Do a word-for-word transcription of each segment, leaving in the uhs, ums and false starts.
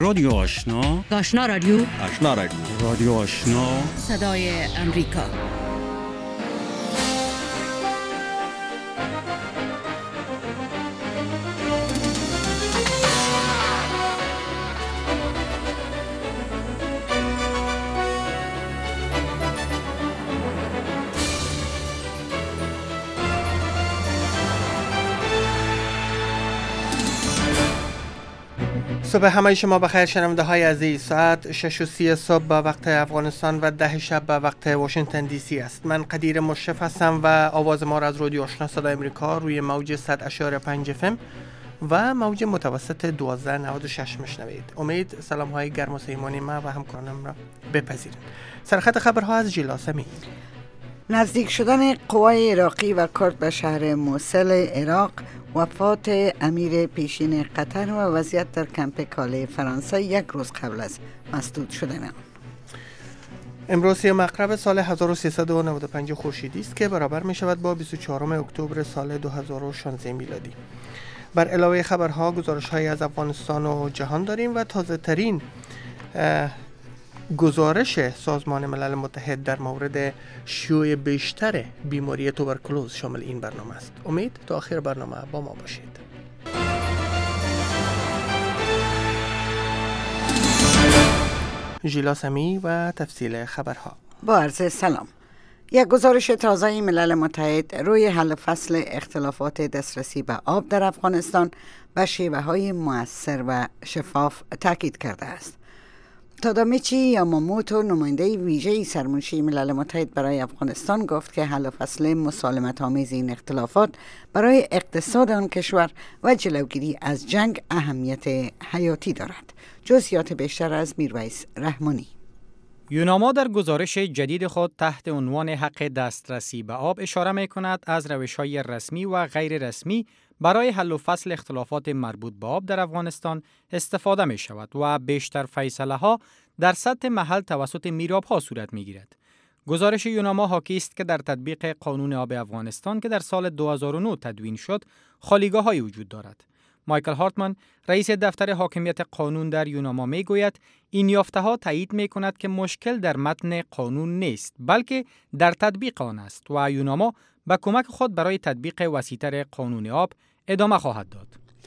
رادیو آشنا، آشنا رادیو، آشنا رادیو، رادیو آشنا، صدای امریکا. صبح همه شما بخیر شنونده های عزیز. ساعت شش و سی صبح به وقت افغانستان و ده شب به وقت واشنگتن دی سی است. من قدیر مشرف هستم و آواز ما را از رادیو آشنا صدای امریکا روی موج صد اشاره پنج اف ام و موج متوسط دوازده نود و شش میشنوید. امید سلام های گرم و صمیمانه ما و همکارانم را بپذیرید. سرخط خبرها از ژیلا سمی. نزدیک شدن قوای عراقی و کرد به شهر موصل عراق، وفات امیر پیشین قطر و وضعیت در کمپ کاله فرانسه یک روز قبل از مسدود شدن آن. امروز مغرب سال هزار و سیصد و نود و پنج خورشیدی است که برابر می شود با بیست و چهارم اکتبر سال دو هزار و شانزده میلادی. بر علاوه خبرها گزارش های از افغانستان و جهان داریم و تازه ترین گزارش سازمان ملل متحد در مورد شیوع بیشتر بیماری توبرکلوز شامل این برنامه است. امید تا آخر برنامه با ما باشید. ژیلا سمی و تفصیل خبرها. با عرض سلام. یک گزارش تازه ملل متحد روی حل فصل اختلافات دسترسی به آب در افغانستان به شیوه‌های مؤثر و شفاف تاکید کرده است. تادامیچی یاماموتو، نماینده ویژه سرمنشی ملل متحد برای افغانستان، گفت که حل فصل مسالمت آمیز این اختلافات برای اقتصاد آن کشور و جلوگیری از جنگ اهمیت حیاتی دارد. جزئیات بیشتر از میرویس رحمانی. یوناما در گزارش جدید خود تحت عنوان حق دسترسی به آب اشاره می کند از روش‌های رسمی و غیر رسمی برای حل و فصل اختلافات مربوط به آب در افغانستان استفاده می شود و بیشتر فیصله ها در سطح محل توسط میراب ها صورت می گیرد. گزارش یوناما حاکی است که در تطبیق قانون آب افغانستان که در سال دو هزار و نه تدوین شد، خالیگاه های وجود دارد. مایکل هارتمن، رئیس دفتر حاکمیت قانون در یوناما می گوید این یافته ها تایید می کند که مشکل در متن قانون نیست بلکه در تطبیق آن است و یوناما با کمک خود برای تطبیق وسیع‌تر قانون آب ادامه خواهد داد.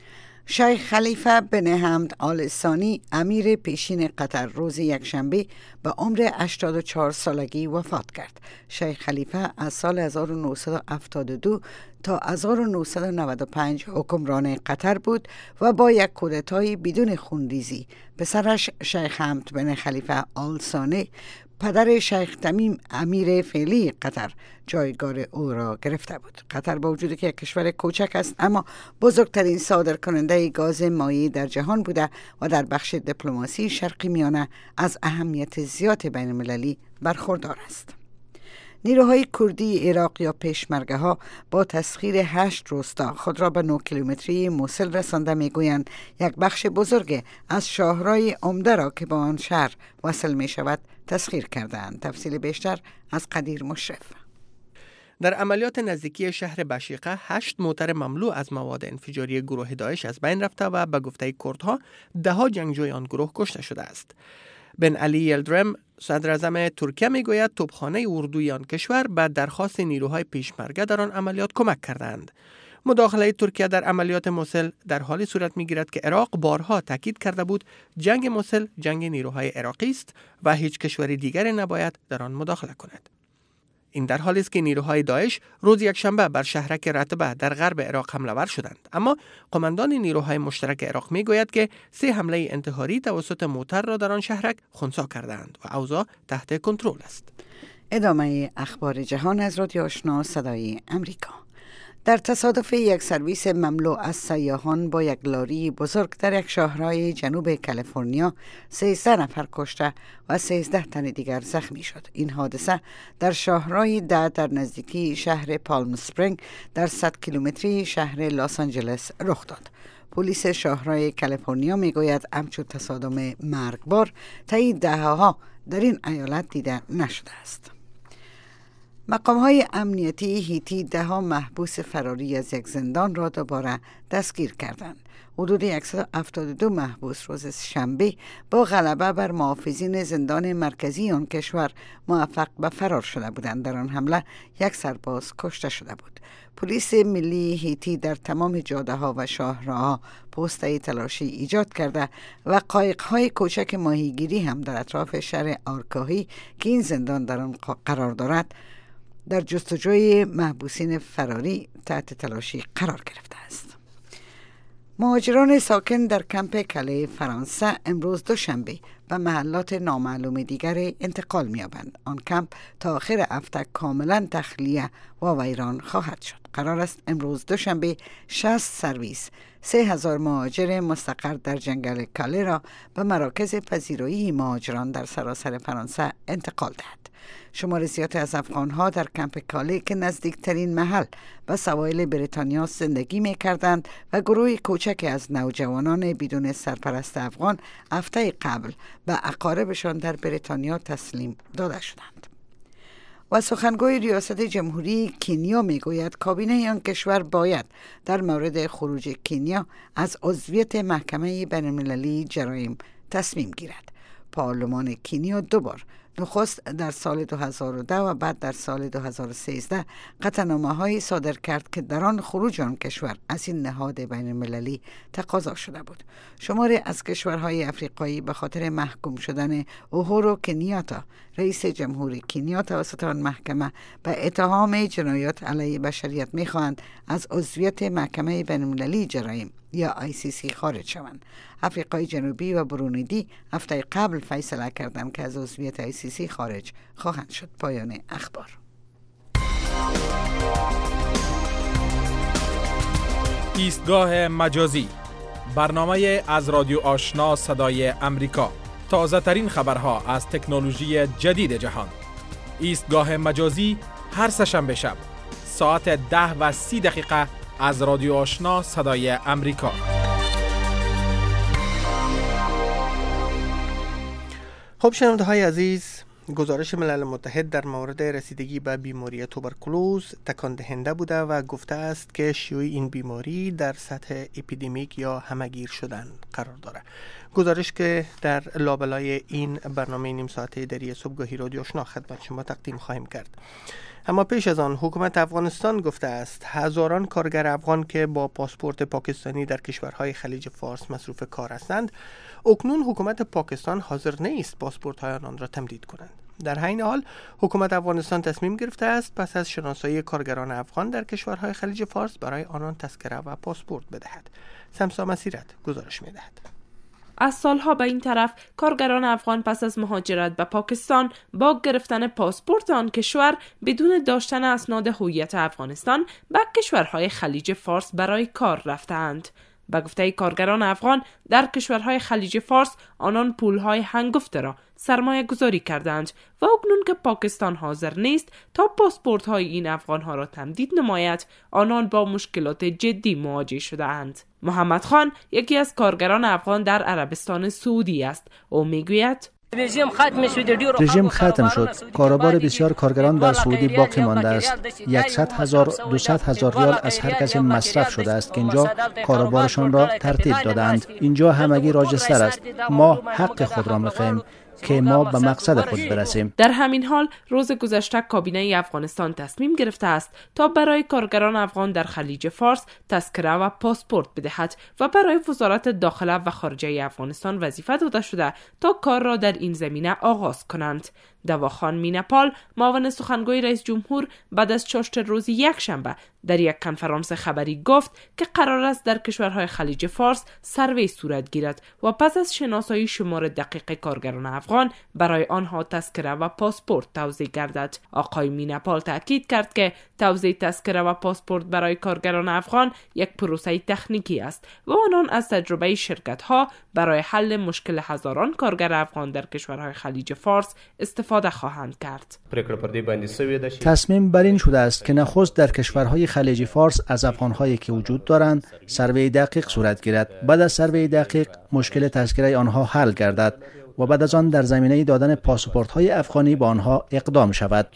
شیخ خلیفه بن حمد آل ثانی، امیر پیشین قطر، روز یکشنبه به عمر هشتاد و چهار سالگی وفات کرد. شیخ خلیفه از سال هزار و نهصد و هفتاد و دو تا هزار و نهصد و نود و پنج حکمران قطر بود و با یک کودتای بدون خونریزی پسرش شیخ حمد بن خلیفه آل ثانی، پدر شیخ تمیم امیر فعلی قطر، جایگاه او را گرفته بود. قطر با وجود که یک کشور کوچک است اما بزرگترین صادرکننده گاز مایع در جهان بوده و در بخش دیپلماسی شرقی میانه از اهمیت زیاد بین المللی برخوردار است. نیروهای کردی عراق یا پشمرگه ها با تسخیر هشت روستا خود را به نه کیلومتری موصل رسانده. میگویند یک بخش بزرگ از شاهرای عمده را که به آن شهر وصل می شود تسخیر کردند. تفصیل بیشتر از قدیر مشرف. در عملیات نزدیکی شهر بشیقه هشت موتر مملو از مواد انفجاری گروه داعش از بین رفته و به گفته کردها ده ها جنگجوی آن گروه کشته شده است. بن علی یلدرم، صدر اعظم ترکیه، میگوید توپخانه اردوی آن کشور به درخواست نیروهای پیشمرگه در آن عملیات کمک کردند. مداخله ترکیه در عملیات موصل در حالی صورت میگیرد که عراق بارها تاکید کرده بود جنگ موصل جنگ نیروهای عراقی است و هیچ کشور دیگری نباید در آن مداخله کند. این در حالی است که نیروهای داعش روز یکشنبه بر شهرک رتبه در غرب عراق حمله ور شدند، اما قماندان نیروهای مشترک عراق میگوید که سه حمله انتحاری توسط موتر را در آن شهرک خنثی کردند و اوضاع تحت کنترل است. ادامه اخبار جهان از رادیو آشنا صدای امریکا. در تصادف یک سرویس مملو از سیاحان با یک لاری بزرگ در یک شهرهای جنوب کالیفرنیا، سیزده نفر کشته و سیزده تن دیگر زخمی شد. این حادثه در شهرهای ده در نزدیکی شهر پالم سپرینگ در صد کیلومتری شهر لس آنجلس رخ داد. پلیس شهرهای کالیفرنیا میگوید همچون تصادم مرگبار تا این دهه‌ها در این ایالت دیده نشده است. مقام‌های امنیتی هیتی ده ها محبوس فراری از یک زندان را دوباره دستگیر کردند. حدود صد و هفتاد و دو محبوس روز شنبه با غلبه بر محافظین زندان مرکزی آن کشور موفق به فرار شده بودند. در آن حمله یک سرباز کشته شده بود. پلیس ملی هیتی در تمام جاده‌ها و شاهراه‌ها پوسته تلاشی ایجاد کرده و قایق‌های کوچک ماهیگیری هم در اطراف شهر آرکاهی که این زندان در آن قرار دارد در جستجوی محبوسین فراری تحت تلاشی قرار گرفته است. مهاجران ساکن در کمپ کله فرانسه امروز دوشنبه به محلات نامعلوم دیگر انتقال می‌یابند. آن کمپ تا آخر هفته کاملا تخلیه و ویران خواهد شد. قرار است امروز دوشنبه شصت سرویس سه هزار مهاجر مستقر در جنگل کله را به مراکز پذیرایی مهاجران در سراسر فرانسه انتقال دهد. شمار زیادی از افغان‌ها در کمپ کاله که نزدیکترین محل به سواحل بریتانیا زندگی می‌کردند و گروهی کوچکی از نوجوانان بدون سرپرست افغان هفته قبل به اقاربشان در بریتانیا تسلیم داده شدند. و سخنگوی ریاست جمهوری کنیا میگوید کابینه آن کشور باید در مورد خروج کنیا از عضویت محکمه بین‌المللی جرایم تصمیم گیرد. پارلمان کنیا دوبار نخست در سال دو هزار و ده و بعد در سال دو هزار و سیزده قطعنامه‌هایی صادر کرد که در آن خروج آن کشور از این نهاد بین المللی تقاضا شده بود. شماری از کشورهای افریقایی به خاطر محکوم شدن اوهورو کنیاتا رئیس جمهوری کنیا توسط آن محکمه به اتهام جنایات علیه بشریت می‌خواهند از عضویت محکمه بین المللی جرایم یا آی سی سی خارج شوند. افریقای جنوبی و بروندی هفته قبل فیصله کردند که از عضویت آی سی سی خارج خواهند شد. پایان اخبار. ایستگاه مجازی، برنامه از رادیو آشنا صدای امریکا. تازه ترین خبرها از تکنولوژی جدید جهان. ایستگاه مجازی هر سه‌شنبه شب ساعت ده و سی دقیقه از رادیو آشنا صدای امریکا. خب شنونده های عزیز، گزارش ملل متحد در مورد رسیدگی به بیماری توبرکولوز تکان دهنده بوده و گفته است که شیوع این بیماری در سطح اپیدمیک یا همهگیر شدن قرار داره. گزارش که در لابلای این برنامه نیم ساعته دری صبحگاهی رادیو آشنا خدمت شما تقدیم خواهیم کرد. اما پیش از آن حکومت افغانستان گفته است هزاران کارگر افغان که با پاسپورت پاکستانی در کشورهای خلیج فارس مصروف کار هستند، اکنون حکومت پاکستان حاضر نیست پاسپورت‌های آنان را تمدید کنند. در همین حال حکومت افغانستان تصمیم گرفته است پس از شناسایی کارگران افغان در کشورهای خلیج فارس برای آنان تذکره و پاسپورت بدهد. سمسا مسیرت گزارش می‌دهد. از سالها به این طرف کارگران افغان پس از مهاجرت به پاکستان با گرفتن پاسپورت آن کشور بدون داشتن اسناد هویت افغانستان به کشورهای خلیج فارس برای کار رفتند. به گفته کارگران افغان در کشورهای خلیج فارس آنان پولهای هنگفته را سرمایه گذاری کردند و اکنون که پاکستان حاضر نیست تا پاسپورت های این افغان ها را تمدید نماید، آنان با مشکلات جدی مواجه شده اند. محمد خان یکی از کارگران افغان در عربستان سعودی است. او میگوید رژیم ختم شد. کاروبار بسیار کارگران در سعودی باقی مانده است. صد هزار دویست هزار ریال از هر کسی مصرف شده است که اینجا کاروبارشان را ترتیب دادند. اینجا همگی راجستر است. ما حق خود را می‌خواهیم که ما به مقصد خود برسیم. در همین حال روز گذشته کابینه افغانستان تصمیم گرفته است تا برای کارگران افغان در خلیج فارس تذکره و پاسپورت بدهد و برای وزارت داخله و خارجه افغانستان وظیفه داده شده تا کار را در این زمینه آغاز کنند. دواخان مینپال، معاون سخنگوی رئیس جمهور، بعد از چاشت روز یک شنبه در یک کنفرانس خبری گفت که قرار است در کشورهای خلیج فارس سروی صورت گیرد و پس از شناسایی شمار دقیق کارگران افغان برای آنها تذکره و پاسپورت توزیع گردد. آقای مینپال تاکید کرد که توزیع تذکره و پاسپورت برای کارگران افغان یک پروسه تکنیکی است و آنان از تجربه شرکت‌ها برای حل مشکل هزاران کارگر افغان در کشورهای خلیج فارس استفاده خواهند کرد. تصمیم بر این شده است که نخست در کشورهای خلیج فارس از افغان‌هایی که وجود دارند سروی دقیق صورت گیرد. بعد از سروی دقیق مشکل تذکره آنها حل گردد و بعد از آن در زمینه دادن پاسپورت‌های افغانی با آنها اقدام شود.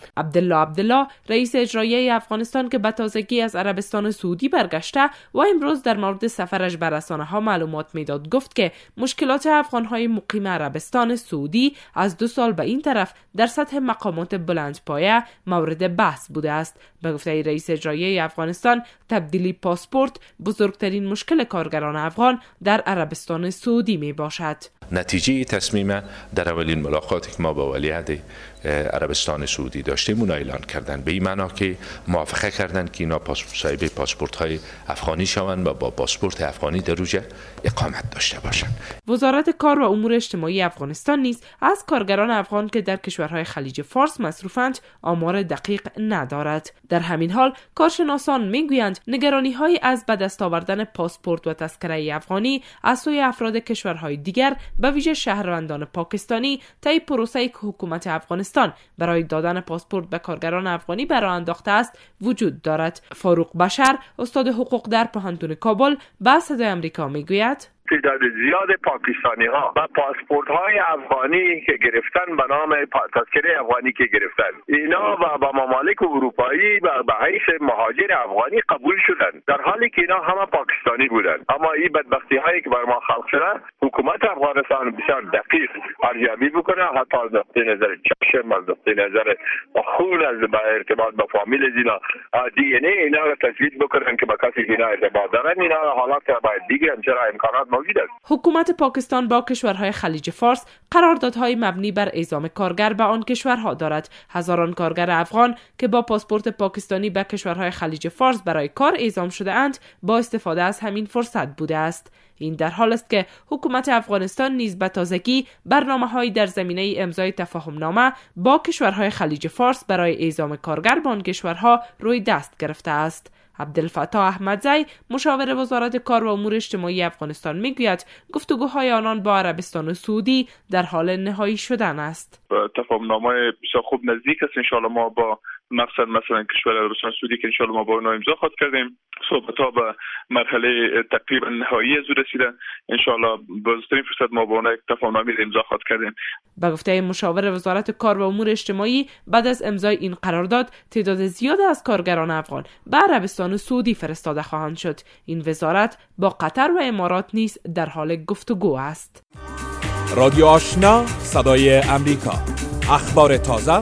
عبدالله عبدالله رئیس اجرایی افغانستان که به تازگی از عربستان سعودی برگشته و امروز در مورد سفرش به رسانه‌ها معلومات میداد، گفت که مشکلات افغان‌های مقیم عربستان سعودی از دو سال به این طرف در سطح مقامات بلندپایه مورد بحث بوده است. به گفته رئیس اجرایی افغانستان، تبدیلی پاسپورت بزرگترین مشکل کارگران افغان در عربستان سعودی می باشد. نتیجه تصمیم در اولین ملاقاتی که ما با ولیعهد عربستان سعودی داشتیم اون اعلان کردن، به این معنا که موافقه کردن که اینا صاحب پاسپورت های افغانی شوند و با پاسپورت افغانی در اوج اقامت داشته باشند. وزارت کار و امور اجتماعی افغانستان نیز از کارگران افغان که در کشورهای خلیج فارس مصروفند آمار دقیق ندارد. در همین حال کارشناسان میگویند نگرانی‌های از به دست آوردن پاسپورت و تذکره افغانی از سوی افراد کشورهای دیگر به ویژه شهروندان پاکستانی طی پروسه‌ای که حکومت افغانستان برای دادن پاسپورت به کارگران افغانی برآ انداخته است وجود دارد. فاروق بشر، استاد حقوق در پوهنتون کابل، به صدای آمریکا میگوید تعداد زیاد پاکستانی ها و پاسپورت های افغانی که گرفتن به نام تذکره افغانی که گرفتن، اینا و با ممالک اروپایی و به حیث مهاجر افغانی قبول شدن، در حالی که اینا همه پاکستانی بودن. اما این بدبختی هایی که بر ما خلق شده، حکومت افغانستان بسیار دقیق ارزیابی بکنه، حتی از نقطه نظر چشم، از نقطه نظر خون، از با ارتباط با فامیل اینا، دی ان ای اینا رو تثبیت بکنن که با کسی که اینا ارتباط دارن. اینا حالات باید دیگه چرا امکانات حکومت پاکستان با کشورهای خلیج فارس قراردادهای مبنی بر اعزام کارگر به آن کشورها دارد. هزاران کارگر افغان که با پاسپورت پاکستانی به کشورهای خلیج فارس برای کار اعزام شده اند با استفاده از همین فرصت بوده است. این در حال است که حکومت افغانستان نیز به تازگی برنامه‌هایی در زمینه امضای تفاهم‌نامه با کشورهای خلیج فارس برای اعزام کارگر به آن کشورها روی دست گرفته است. عبدالفتاح احمدزی، مشاور وزارت کار و امور اجتماعی افغانستان، میگوید گفتگوهای آنان با عربستان سعودی در حال نهایی شدن است. تفاهم‌نامه بسیار خوب نزدیک است. انشاءالله ما با مقصد مثلا کشور عربستان سعودی که انشاءالله ما با اونها امضا خواهد کردیم، صحبت‌ها به مرحله تقریبا نهایی از رسیده. انشاءالله بازترین فرصت ما با اونها تفاهم‌نامه امضا خواهد کردیم. به گفته مشاور وزارت کار و امور اجتماعی، بعد از امضای این قرارداد تعداد زیادی از کارگران افغان به عربستان سعودی فرستاده خواهند شد. این وزارت با قطر و امارات نیز در حال گفتگو است. رادیو آشنا، صدای امریکا، اخبار تازه،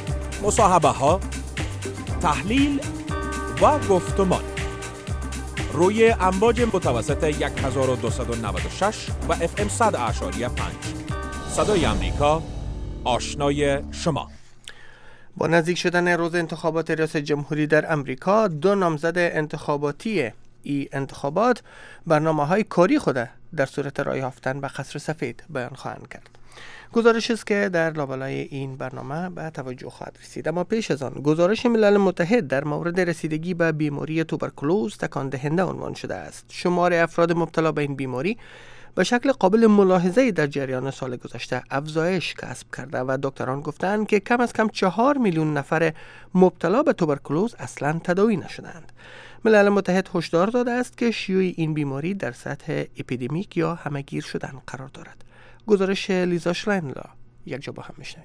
مصاحبه ها، تحلیل و گفتمان روی امواج متوسط هزار و دویست و نود و شش و اف ام صد اعشاری پنج. صدای امریکا، آشنای شما. با نزدیک شدن روز انتخابات ریاست جمهوری در امریکا، دو نامزد انتخاباتی ای انتخابات برنامه‌های کاری خود در صورت رای یافتن به قصر سفید بیان خواهند کرد. گزارش است که در لابلای این برنامه به توجه خواهد رسید. اما پیش از آن، گزارش ملل متحد در مورد رسیدگی به بیماری توبرکولوز تکان دهنده عنوان شده است. شمار افراد مبتلا به این بیماری به شکل قابل ملاحظه‌ای در جریان سال گذشته افزایش کسب کرده و دکتران گفتند که کم از کم چهار میلیون نفر مبتلا به توبرکولوز اصلاً تداوی نشدند. ملل متحد هشدار داده است که شیوع این بیماری در سطح اپیدمیک یا همه‌گیر شدن قرار دارد. گزارش لیزا شلاینلا، یک جا با هم میشنویم.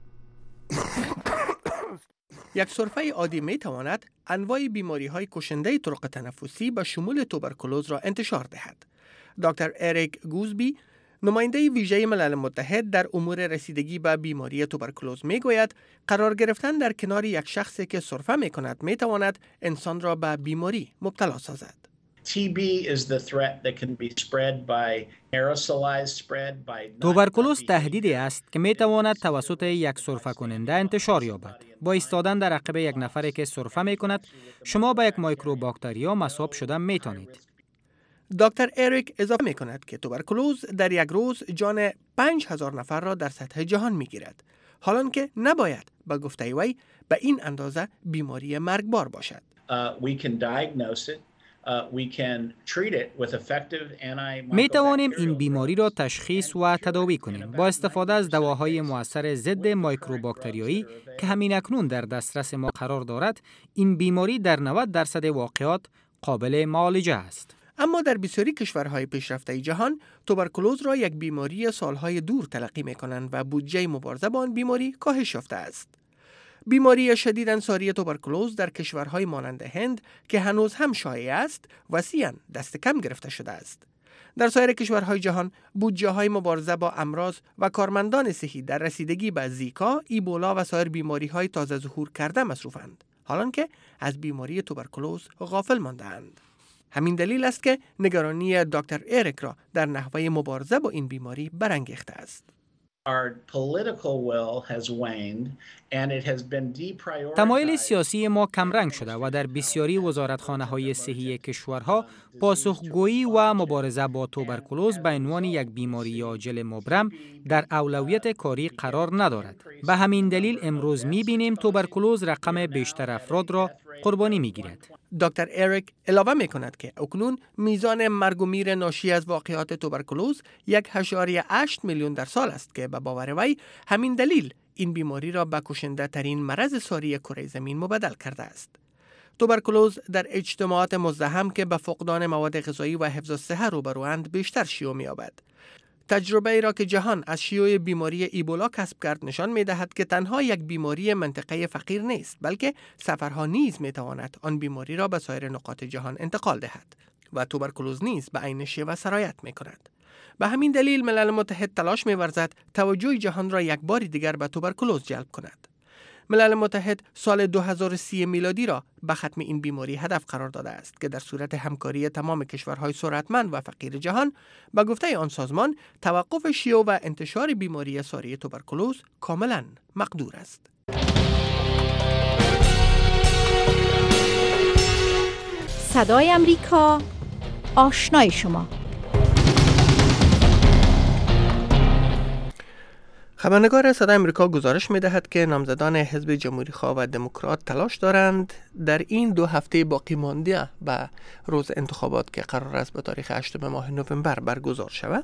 یک سرفه عادی می تواند انواع بیماری‌های کشنده طرق تنفسی به شمول توبرکولوز را انتشار دهد. دکتر اریک گوزبی، نماینده ویژه ملل متحد در امور رسیدگی به بیماری توبرکولوز میگوید قرار گرفتن در کنار یک شخصی که سرفه می کند می تواند انسان را به بیماری مبتلا سازد. توبرکولوز تهدیدی است که می تواند توسط یک سرفه کننده انتشار یابد. با ایستادن در عقب یک نفری که سرفه می کند، شما به یک میکروباکتریا مصاب شده می توانید. دکتر اریک اضافه می کند که توبرکولوز در یک روز جان پنج هزار نفر را در سطح جهان می گیرد، حالان که نباید به گفته وی به این اندازه بیماری مرگبار باشد. می توانیم این بیماری را تشخیص و تداوی کنیم با استفاده از دواهای مؤثر ضد میکروباکتریایی که همین اکنون در دسترس ما قرار دارد. این بیماری در نود درصد واقعات قابل معالجه است. اما در بسیاری کشورهای پیشرفته جهان توبرکولوز را یک بیماری سالهای دور تلقی می کنند و بودجه مبارزه با آن بیماری کاهش یافته است. بیماری شدید انصاری توبرکولوز در کشورهای مانند هند که هنوز هم شایع است، وسیعاً دست کم گرفته شده است. در سایر کشورهای جهان بودجه‌های مبارزه با امراض و کارمندان صحی در رسیدگی به زیکا، ایبولا و سایر بیماری‌های تازه ظهور کرده مصروفند، حالان که از بیماری توبرکولوز غافل مانده‌اند. همین دلیل است که نگرانی دکتر اریک را در نحوه مبارزه با این بیماری برانگیخته است. تمایل سیاسی ما کمرنگ شده و در بسیاری وزارتخانه‌های صحی کشورها پاسخگویی و مبارزه با توبرکولوز به عنوان یک بیماری عاجل مبرم در اولویت کاری قرار ندارد. به همین دلیل امروز می‌بینیم توبرکولوز رقم بیشتر افراد را قربانی می‌گیرد. دکتر اریک علاوه می‌کند که اکنون میزان مرگ و میر ناشی از واقعات توبرکولوز یک و هشت هشت میلیون در سال است که به باور وی همین دلیل این بیماری را به کشنده ترین مرض ساری کره زمین مبدل کرده است. توبرکولوز در اجتماعات مزدحم که به فقدان مواد غذایی و حفظ الصحه روبروند بیشتر شیوع می‌یابد. تجربه ای را که جهان از شیوع بیماری ایبولا کسب کرد نشان می‌دهد که تنها یک بیماری منطقه فقیر نیست، بلکه سفرها نیز می‌تواند آن بیماری را به سایر نقاط جهان انتقال دهد و توبرکولوز نیز به عین شیوه سرایت می‌کند. به همین دلیل ملل متحد تلاش می‌ورزد توجه جهان را یک بار دیگر به توبرکولوز جلب کند. ملل متحد سال دو هزار و سی میلادی را به ختم این بیماری هدف قرار داده است که در صورت همکاری تمام کشورهای ثروتمند و فقیر جهان به گفته آن سازمان توقف شیوع و انتشار بیماری ساری توبرکولوز کاملا مقدور است. صدای امریکا، آشنای شما. خبرنگار صدای امریکا گزارش می‌دهد که نامزدان حزب جمهوری‌خواه و دموکرات تلاش دارند در این دو هفته باقی مانده به روز انتخابات که قرار است به تاریخ هشتم ماه نوامبر برگزار شود،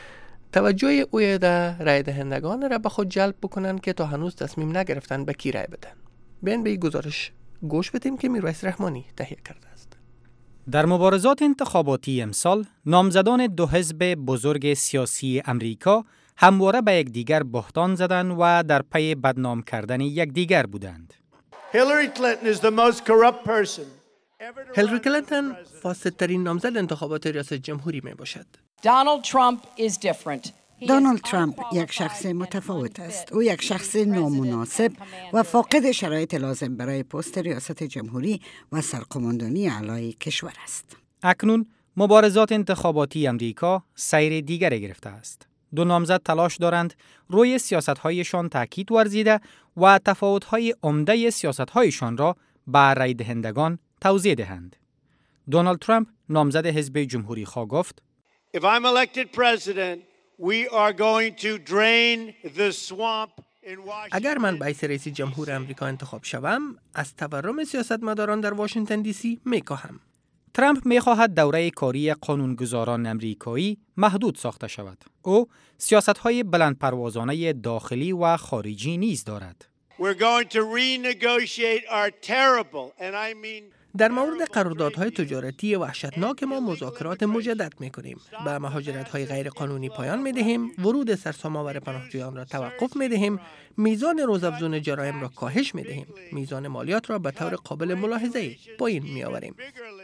توجه عده رای دهندگان را به خود جلب بکنند که تا هنوز تصمیم نگرفتند به کی رای بدن. بیاین به این گزارش گوش بدیم که میرویس رحمانی تهیه کرده است. در مبارزات انتخاباتی امسال، نامزدان دو حزب بزرگ سیاسی امریکا همواره به یکدیگر بهتان زدند و در پی بدنام کردن یکدیگر بودند. هیلاری کلینتون is the most corrupt person. هیلاری کلینتون فاسدترین نامزد انتخابات ریاست جمهوری می باشد. دونالد ترامپ is different. دونالد ترامپ یک شخص متفاوت است. او یک شخص نامناسب و فاقد شرایط لازم برای پست ریاست جمهوری و سرقماندانی اعلای کشور است. اکنون مبارزات انتخاباتی امریکا سیر دیگری گرفته است. دو نامزد تلاش دارند روی سیاست‌هایشان تاکید ورزیده و تفاوت‌های عمده سیاست‌هایشان را به رای دهندگان توضیح دهند. دونالد ترامپ نامزد حزب جمهوری خواه گفت: If I'm elected president, we are going to drain the swamp in Washington. اگر من باعث رئیس جمهور امریکا انتخاب شوم، از تورم سیاستمداران در واشنگتن دی سی می‌کاهم. ترامپ می‌خواهد دوره کاری قانونگذاران امریکایی محدود ساخته شود. او سیاست‌های بلندپروازانه داخلی و خارجی نیز دارد. We're going to renegotiate our terrible and I mean در مورد قراردادهای تجارتی وحشتناک ما مذاکرات مجدد می‌کنیم. به مهاجرت‌های غیر قانونی پایان می‌دهیم، ورود سرسام‌آور پناهجویان را توقف می‌دهیم، میزان روزافزون جرایم را کاهش می‌دهیم، میزان مالیات را به طور قابل ملاحظه پایین می‌آوریم.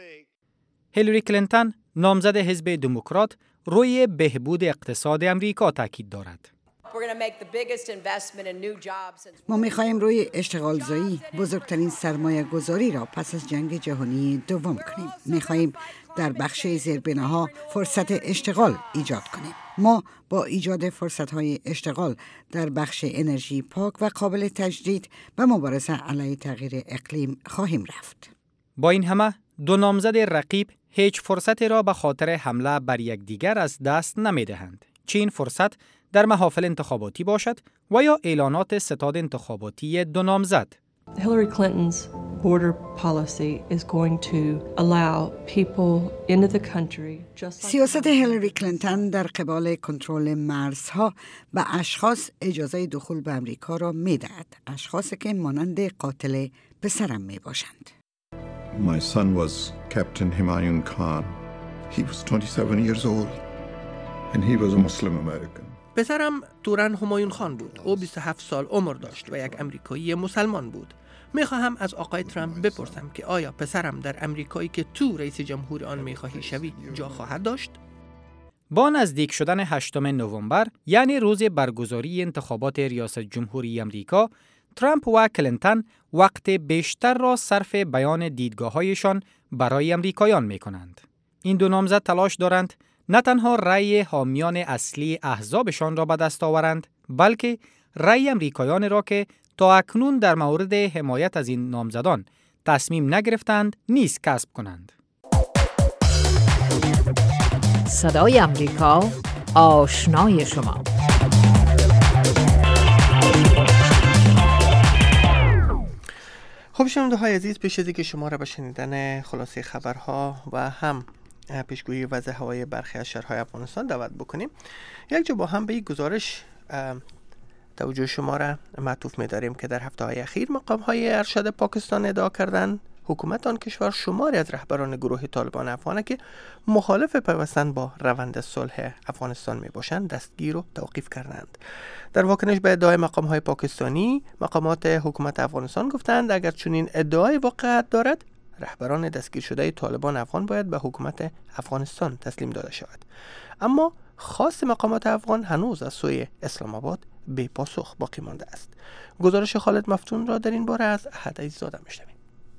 هیلاری کلینتون نامزد حزب دموکرات روی بهبود اقتصاد امریکا تاکید دارد. ما می‌خواهیم روی اشتغال زایی بزرگترین سرمایه گذاری را پس از جنگ جهانی دوم کنیم. می‌خواهیم در بخش زیربناها فرصت اشتغال ایجاد کنیم. ما با ایجاد فرصت‌های اشتغال در بخش انرژی پاک و قابل تجدید و مبارزه علیه تغییر اقلیم خواهیم رفت. با این همه دو نامزد رقیب هیچ فرصتی را به خاطر حمله بر یکدیگر از دست نمی‌دهند. چه این فرصت در محافل انتخاباتی باشد و یا اعلانات ستاد انتخاباتی دو نامزد. Hillary Clinton's border policy is going to allow people into the country just like سیاست هیلاری کلینتون در قبال کنترل مرزها به اشخاص اجازه دخول به امریکا را می‌دهد. اشخاصی که مانند قاتل پسرم می‌باشند. My son was Captain Humayun Khan. He was twenty-seven years old and he was a Muslim American. پسرم تورن همایون خان بود. او بیست و هفت سال عمر داشت و یک امریکایی مسلمان بود. میخواهم از آقای ترامپ بپرسم که آیا پسرم در امریکایی که تو رئیس جمهور آن میخواهی شوی جا خواهد داشت؟ با نزدیک شدن هشتم نوامبر، یعنی روز برگزاری انتخابات ریاست جمهوری امریکا، ترامپ و کلینتون وقت بیشتر را صرف بیان دیدگاه‌هایشان برای امریکایان می‌کنند. این دو نامزد تلاش دارند نه تنها رأی حامیان اصلی احزابشان را به دست آورند، بلکه رأی امریکایان را که تا اکنون در مورد حمایت از این نامزدان تصمیم نگرفتند نیز کسب کنند. صدای امریکا، آشنای شما. خب شنونده های عزیز، پیش از اینکه شما را به شنیدن خلاصه خبرها و هم پیشگویی وضع هوایی برخی از شهرهای افغانستان دعوت بکنیم، یک جا با هم به یک گزارش توجه شما را معطوف می‌داریم که در هفته های اخیر مقام های ارشد پاکستان ادعا کردند حکومت آن کشور شماری از رهبران گروه طالبان افغان که مخالف پیوستن با روند صلح افغانستان می باشند دستگیر و توقیف کردند. در واکنش به ادعای مقام های پاکستانی، مقامات حکومت افغانستان گفتند اگر چنین ادعای واقعیت دارد، رهبران دستگیر شده طالبان افغان باید به حکومت افغانستان تسلیم داده شود. اما خواست مقامات افغان هنوز از سوی اسلام آباد بی پاسخ باقی مانده است. گزارش خالد مفتون را در این باره از احد عزیزاده میشنویم.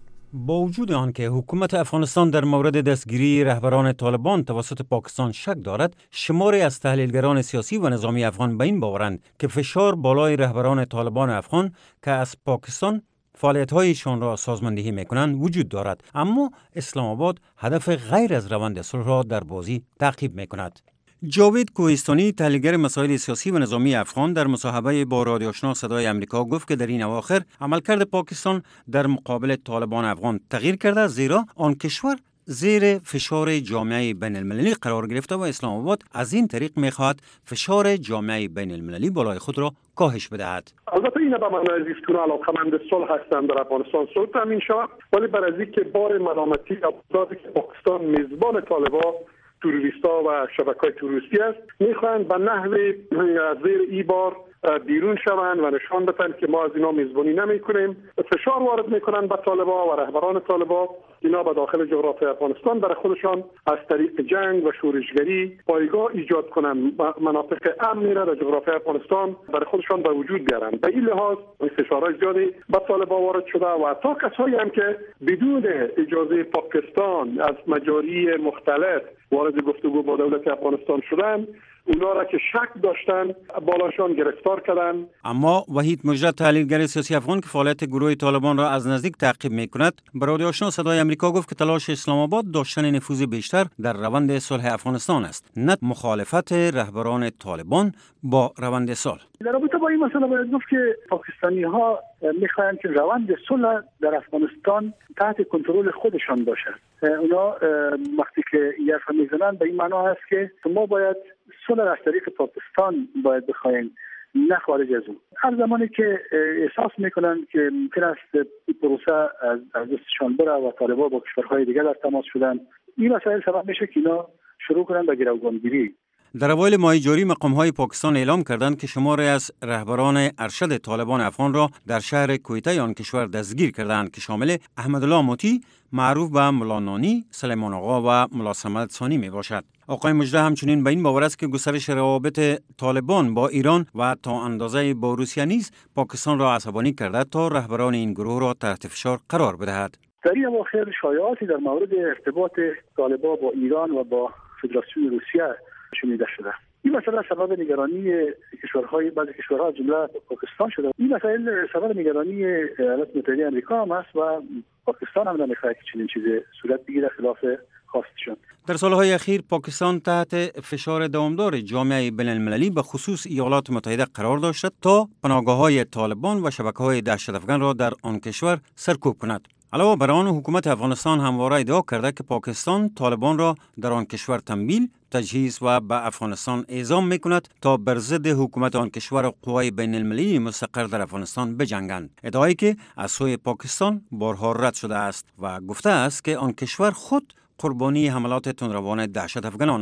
با وجود آنکه حکومت افغانستان در مورد دستگیری رهبران طالبان توسط پاکستان شک دارد، شماری از تحلیلگران سیاسی و نظامی افغان به این باورند که فشار بالای رهبران طالبان افغان که از پاکستان فعالیت‌هایشان را سازماندهی می‌کنند وجود دارد، اما اسلام آباد هدف غیر از روند صلح را در بازی تعقیب می‌کند. جاوید کوهستانی، تحلیلگر مسائل سیاسی و نظامی افغان، در مصاحبه با رادیو آشنا صدای امریکا گفت که در این اواخر عملکرد پاکستان در مقابل طالبان افغان تغییر کرده، زیرا آن کشور زیر فشار جامعه بین المللی قرار گرفته و اسلام آباد از این طریق می‌خواهد فشار جامعه بین المللی بالای خود را کاهش بدهد. البته این به معنای نیست که علاقه‌مند صلح هستند در افغانستان صلح تامین شود، ولی برای اینکه بار ملامتی افرادی که پاکستان میزبان طالبان تروریستا و شبکه‌های تروریستی است میخواهند به نحو زیر ای بار بیرون شوند و نشان بدهند که ما از اینا میزبانی نمیکنیم. فشار وارد میکنند به طالبان و رهبران طالبان اینا به داخل جغرافیای افغانستان برای خودشان از طریق جنگ و شورشگری پایگاه ایجاد کنند، مناطق امنی را در جغرافیای افغانستان برای خودشان به وجود بیارند. به این لحاظ فشارهای زیادی به طالبان وارد شده و حتی کسایی هم که بدون اجازه پاکستان از مجاری مختلف وارد گفتگو با دولت افغانستان شدند، اونا را که شک داشتن بالاشان گرفتار کردن. اما وحید مجرد، تحلیلگر سیاسی افغان که فعالیت گروه طالبان را از نزدیک تعقیب می‌کند، به رادیو آشنا صدای امریکا گفت که تلاش اسلام آباد داشتن نفوذ بیشتر در روند صلح افغانستان است، نه مخالفت رهبران طالبان با روند صلح. در رابطه با این مسئله باید گفت که پاکستانی‌ها می‌خواهند که روند صلح در افغانستان تحت کنترل خودشان باشد. اونا وقتی که یه حرف میزنن به این معنا هست که ما باید صلح از طریق پاکستان باید بخوایم، نه خارج از اون. هر زمانی که احساس میکنن که ممکن است پروسه از از دستشان بره و طالبان با کشورهای دیگر در تماس شدن، این مسائل سبب میشه که اینا شروع کنن به گروگانگیری. در اوایل ماه جاری مقام‌های پاکستان اعلام کردند که شماری از رهبران ارشد طالبان افغان را در شهر کویته آن کشور دستگیر کردند که شامل احمدالله موتی، معروف به ملا نانی، سلیمان آقا و ملا صمد ثانی می باشد. آقای مجرد همچنین به این باور است که گسترش روابط طالبان با ایران و تا اندازه با روسیه نیز پاکستان را عصبانی کرده تا رهبران این گروه را تحت فشار قرار بدهد. در این اواخر شایعاتی در مورد ارتباط طالبان با ایران و با فدراسیون روسیه شنیده شده. این مسئله سبب نگرانی کشورهای بعضی کشورها جمله پاکستان شده. این مسئله سبب نگرانی ایالات متحده آمریکا هم است و پاکستان هم نمیخواهد که چنین چیزی صورت بگیره خلاف خواستشون. در سالهای اخیر پاکستان تحت فشار دوامدار جامعه بین المللی به خصوص ایالات متحده قرار داشته تا پناهگاه‌های طالبان و شبکه‌های دهشت افکن را در آن کشور سرکوب کند. علاوه بر آن، حکومت افغانستان همواره ادعا کرده که پاکستان طالبان را در آن کشور تمویل، تجهیز و به افغانستان اعزام می‌کند تا بر ضد حکومت آن کشور و قوای بین المللی مستقر در افغانستان بجنگند. ادعایی که از سوی پاکستان بارها رد شده است و گفته است که آن کشور خود قربانی حملات تندروان دهشت افغانان است.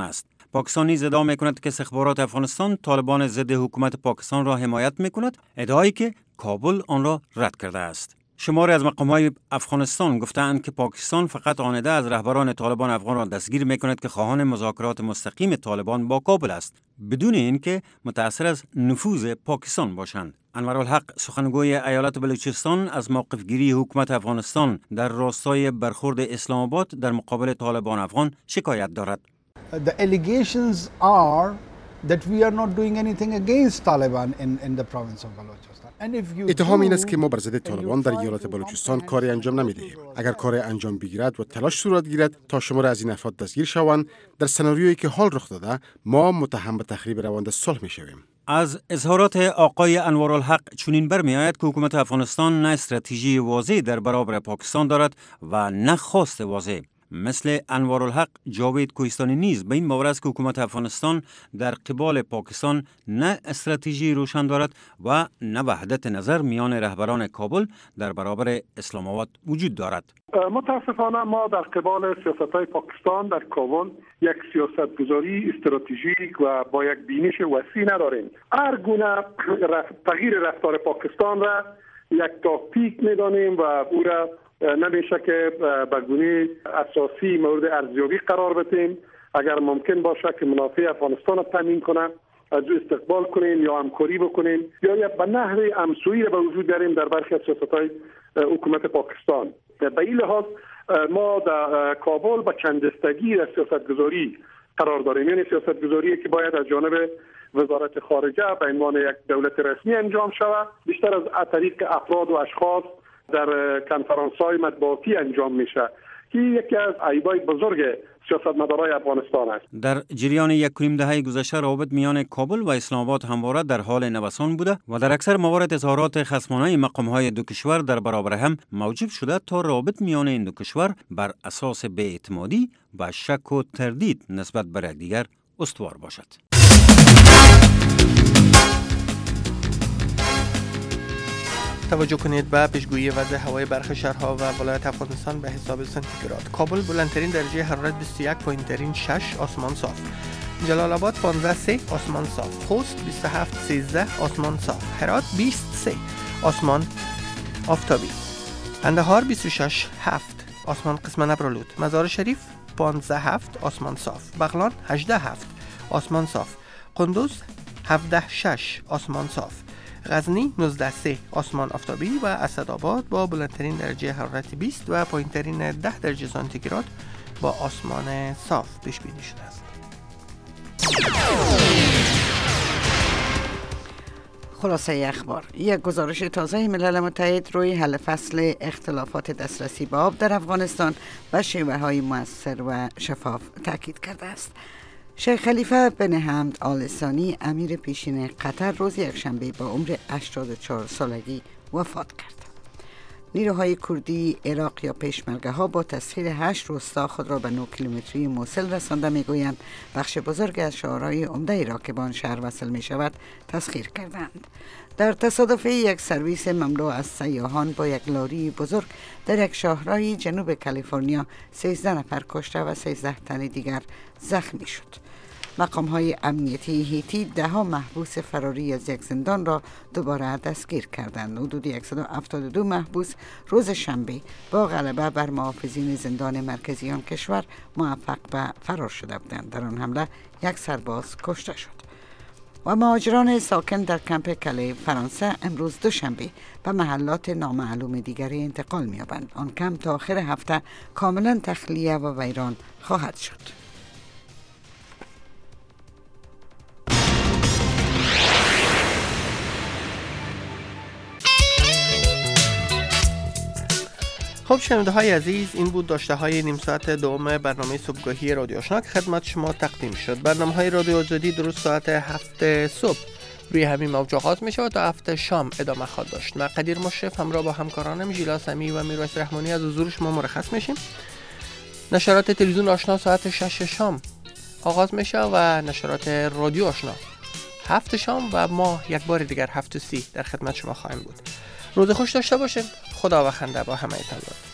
پاکستان نیز ادعا می‌کند که استخبارات افغانستان طالبان ضد حکومت پاکستان را حمایت می‌کند، ادعایی که کابل آن را رد کرده است. شماری از مقام‌های افغانستان گفتند که پاکستان فقط آنده از رهبران طالبان افغان را دستگیر می‌کند که خواهان مذاکرات مستقیم طالبان با کابل است، بدون اینکه متأثر از نفوذ پاکستان باشند. انورالحق سخنگوی ایالت بلوچستان از موقفگیری حکومت افغانستان در راستای برخورد اسلام آباد در مقابل طالبان افغان شکایت دارد. The allegations are that we are not doing anything against Taliban in in the province of Balochistan. اتهام این است که ما بر ضد طالبان در ایالت بلوچستان کاری انجام نمیدهیم. اگر کار انجام بگیرد و تلاش صورت گیرد تا شمار از این افراد دستگیر شوند، در سناریویی که حال رخ داده ما متهم به تخریب روند صلح میشویم. از اظهارات آقای انوارالحق چنین برمیآید که حکومت افغانستان نه استراتژی واضح در برابر پاکستان دارد و نه خواست واضح. مثل انوارالحق، جاوید کوهستانی نیز به این باور است که حکومت افغانستان در قبال پاکستان نه استراتژی روشن دارد و نه وحدت نظر میان رهبران کابل در برابر اسلام آباد وجود دارد. متاسفانه ما در قبال سیاست‌های پاکستان در کابل یک سیاستگذاری استراتژیک و با یک بینش وسیع نداریم. هر گونه تغییر رفتار پاکستان را یک تاکتیک می‌دانیم و او را نمیشه که به گونه اساسی مورد ارزیابی قرار بدیم. اگر ممکن باشه که منافع افغانستان را تامین کنه، از او استقبال کنیم یا همکاری بکنیم یا یا به نحو همسویی را به وجود داریم در برخی از سیاست‌های حکومت پاکستان. به این لحاظ ما در کابل با چندستگی در سیاستگذاری قرار داریم، یعنی سیاستگذاری که باید از جانب وزارت خارجه به عنوان یک دولت رسمی انجام شود، بیشتر از طریق افراد و اشخاص در کنفرانس‌های مطبوعاتی انجام میشه که یکی از عیبای بزرگ سیاستمدارای افغانستان است. در جریان یک کنیم دهه گذشته روابط میان کابل و اسلام آباد همواره در حال نوسان بوده و در اکثر موارد اظهارات خصمانه مقام‌های دو کشور در برابر هم موجب شده تا روابط میان این دو کشور بر اساس بی‌اعتمادی و شک و تردید نسبت بر یکدیگر استوار باشد. توجه کنید به پیشگویی وضع هوای برخی شهرها و ولایت افغانستان به حساب سانتیگراد. کابل بلندترین درجه حرارت بیست و یک و شش آسمان صاف. جلال آباد پانزده و سه آسمان صاف. خوست بیست و هفت و سیزده آسمان صاف. هرات بیست و سه آسمان آفتابی. قندهار بیست و شش و هفت آسمان قسما ابرآلود. مزار شریف پانزده و هفت آسمان صاف. بغلان هجده و هفت آسمان صاف. قندوز هفده و شش آسمان صاف. غزنی نوزده و سه آسمان آفتابی و اسدآباد با بلندترین درجه حرارت بیست و پایینترین ده درجه سانتیگراد با آسمان صاف پیش بینی شده است. خلاصه اخبار: یک گزارش تازه ملل متحد روی حل فصل اختلافات دسترسی به آب در افغانستان و شیوه های مؤثر و شفاف تاکید کرده است. شیخ خلیفه بن حمد آل ثانی امیر پیشین قطر روز یکشنبه با عمر هشتاد و چهار سالگی وفات کرد. نیروهای کردی عراق یا پیشمرگه ها با تسخیر هشت روستا خود را به نه کیلومتری موصل رسانده میگویند بخش بزرگ از شهرهای عمده را که به آن شهر وصل می شود تسخیر کردند. در تصادف یک سرویس مملو از سیاحان با یک لاری بزرگ در یک شهرهای جنوب کالیفرنیا سیزده نفر کشته و سیزده تن دیگر زخمی شد. مقام های امنیتی هیتی ده ها محبوس فراری از یک زندان را دوباره دستگیر کردند. حدود صد و هفتاد و دو محبوس روز شنبه با غلبه بر محافظین زندان مرکزی آن کشور موفق به فرار شده بودند. در آن حمله یک سرباز کشته شد. و مهاجران ساکن در کمپ کله فرانسه امروز دوشنبه به محلات نامعلوم دیگری انتقال می‌یابند. آن کمپ تا آخر هفته کاملا تخلیه و ویران خواهد شد. خب شنونده های عزیز، این بود داشته های نیم ساعت دوم برنامه صبحگاهی رادیو آشنا که خدمت شما تقدیم شد. برنامه های رادیو آزادی درست ساعت هفت صبح روی همین موج آغاز می شود تا هفت شام ادامه خواهد داشت. من قدیر مشرف همراه با همکارانم ژیلا سمی و میرویس رحمانی از حضور شما مرخص میشیم. نشرات تلویزیون آشنا ساعت شش شام آغاز میشه و نشرات رادیو آشنا هفت شام و ما یک بار دیگر هفت و سی در خدمت شما خواهیم بود. روز خوش داشته باشید. خدا و خنده با همه تان.